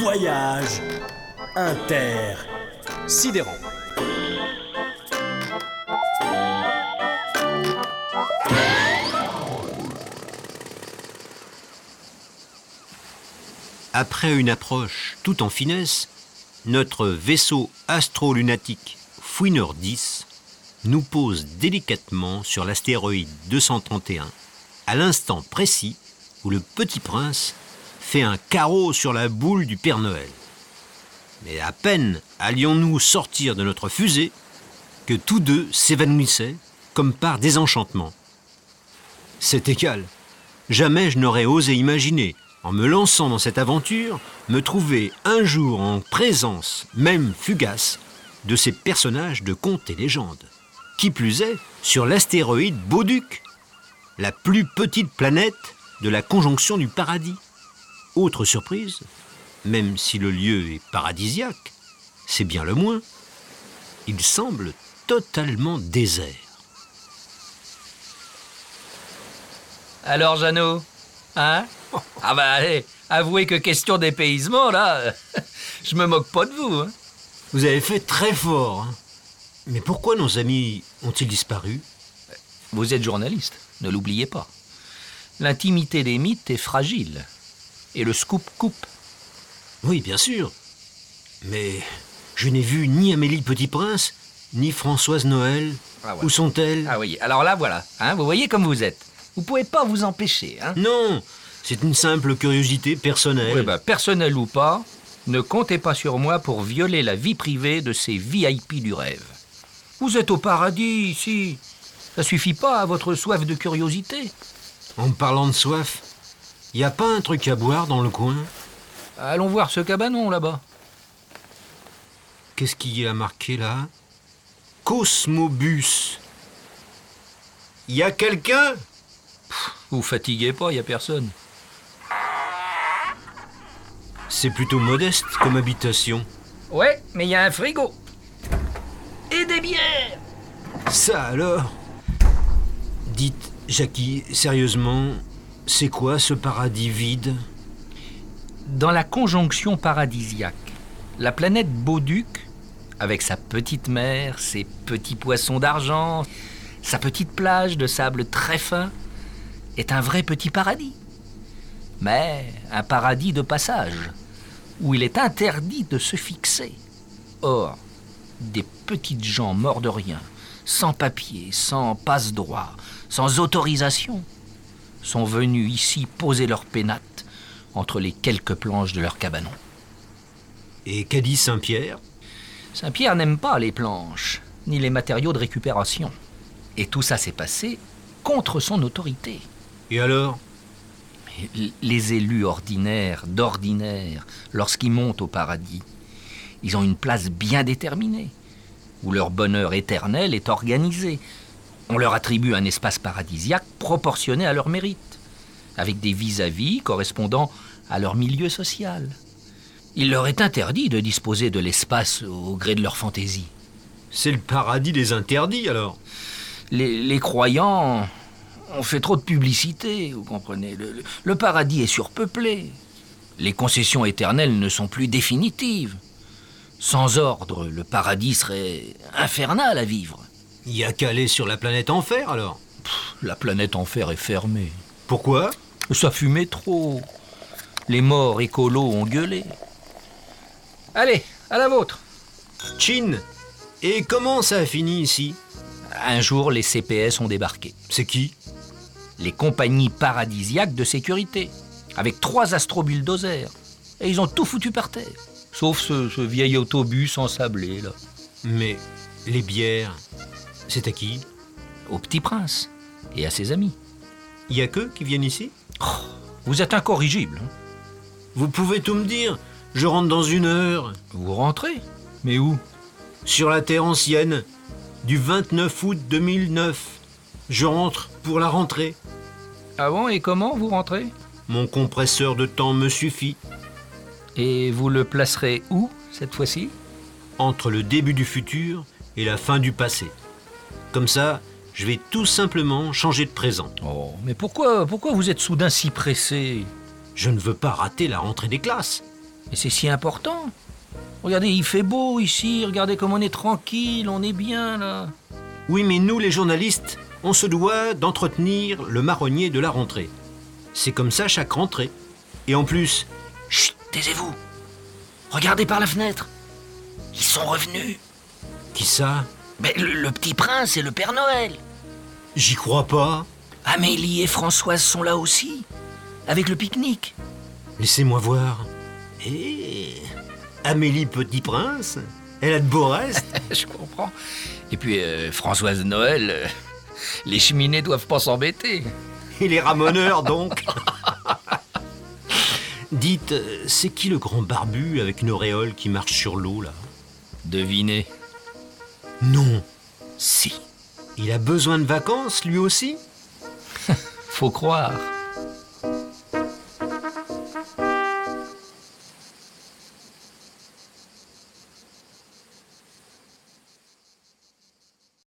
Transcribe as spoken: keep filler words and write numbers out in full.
voyage inter-sidérant. Après une approche tout en finesse, notre vaisseau astro-lunatique Fouineur dix nous pose délicatement sur l'astéroïde deux cent trente et un, à l'instant précis où le petit prince fait un carreau sur la boule du Père Noël. Mais à peine allions-nous sortir de notre fusée que tous deux s'évanouissaient comme par désenchantement. C'est égal. Jamais je n'aurais osé imaginer, en me lançant dans cette aventure, me trouver un jour en présence, même fugace, de ces personnages de contes et légendes. Qui plus est, sur l'astéroïde Bauduc, la plus petite planète de la conjonction du paradis. Autre surprise, même si le lieu est paradisiaque, c'est bien le moins, il semble totalement désert. Alors, Jeannot, hein? Ah bah allez, avouez que question dépaysement, là, je me moque pas de vous. Hein. Vous avez fait très fort. Hein. Mais pourquoi nos amis ont-ils disparu? Vous êtes journaliste, ne l'oubliez pas. L'intimité des mythes est fragile. Et le scoop coupe. Oui, bien sûr. Mais je n'ai vu ni Amélie Petit-Prince, ni Françoise Noël. Ah ouais. Où sont-elles? Ah oui, alors là, voilà. Hein, vous voyez comme vous êtes. Vous pouvez pas vous empêcher. Hein. Non, c'est une simple curiosité personnelle. Oui, bah, personnel ou pas, ne comptez pas sur moi pour violer la vie privée de ces V I P du rêve. Vous êtes au paradis, ici. Ça suffit pas à votre soif de curiosité. En parlant de soif, y a pas un truc à boire dans le coin? Allons voir ce cabanon, là-bas. Qu'est-ce qu'il y a marqué, là? Cosmobus. Y a quelqu'un? Vous fatiguez pas, y a personne. C'est plutôt modeste comme habitation. Ouais, mais y a un frigo. Et des bières. Ça alors? Dites, Jackie, sérieusement, c'est quoi ce paradis vide? Dans la conjonction paradisiaque, la planète Bauduc, avec sa petite mer, ses petits poissons d'argent, sa petite plage de sable très fin, est un vrai petit paradis. Mais un paradis de passage, où il est interdit de se fixer. Or, des petites gens morts de rien, sans papier, sans passe-droit, sans autorisation, sont venus ici poser leur pénate entre les quelques planches de leur cabanon. Et qu'a dit Saint-Pierre? Saint-Pierre n'aime pas les planches, ni les matériaux de récupération. Et tout ça s'est passé contre son autorité. Et alors? Les élus ordinaires, d'ordinaire, lorsqu'ils montent au paradis, ils ont une place bien déterminée, où leur bonheur éternel est organisé. On leur attribue un espace paradisiaque proportionné à leur mérite, avec des vis-à-vis correspondant à leur milieu social. Il leur est interdit de disposer de l'espace au gré de leur fantaisie. C'est le paradis des interdits, alors? Les, les croyants ont fait trop de publicité, vous comprenez. Le, le, le paradis est surpeuplé. Les concessions éternelles ne sont plus définitives. Sans ordre, le paradis serait infernal à vivre. Il y a qu'à aller sur la planète Enfer, alors? Pff, la planète Enfer est fermée. Pourquoi? Ça fumait trop. Les morts écolos ont gueulé. Allez, à la vôtre. Chin, et comment ça a fini ici? Un jour, les C P S ont débarqué. C'est qui? Les compagnies paradisiaques de sécurité, avec trois astrobulldozers. Et ils ont tout foutu par terre. Sauf ce, ce vieil autobus ensablé, là. Mais les bières, c'est à qui? Au Petit Prince et à ses amis. Il y a qu'eux qui viennent ici? Oh, vous êtes incorrigible. Hein. Vous pouvez tout me dire? Je rentre dans une heure. Vous rentrez? Mais où? Sur la Terre ancienne, du vingt-neuf août deux mille neuf. Je rentre pour la rentrée. Ah bon, et comment vous rentrez? Mon compresseur de temps me suffit. Et vous le placerez où, cette fois-ci? Entre le début du futur et la fin du passé. Comme ça, je vais tout simplement changer de présent. Oh, mais pourquoi, pourquoi vous êtes soudain si pressé? Je ne veux pas rater la rentrée des classes. Et c'est si important. Regardez, il fait beau ici, regardez comme on est tranquille, on est bien là. Oui, mais nous, les journalistes, on se doit d'entretenir le marronnier de la rentrée. C'est comme ça chaque rentrée. Et en plus... Chut, taisez-vous. Regardez par la fenêtre. Ils sont revenus. Qui ça? Mais le, le petit prince et le Père Noël. J'y crois pas. Amélie et Françoise sont là aussi, avec le pique-nique. Laissez-moi voir. Eh, Amélie Petit Prince, elle a de beaux restes. Je comprends. Et puis euh, Françoise Noël, euh, les cheminées doivent pas s'embêter. Et les ramoneurs, donc. Dites, c'est qui le grand barbu avec une auréole qui marche sur l'eau, là? Devinez. Non. Si. Il a besoin de vacances, lui aussi? Faut croire.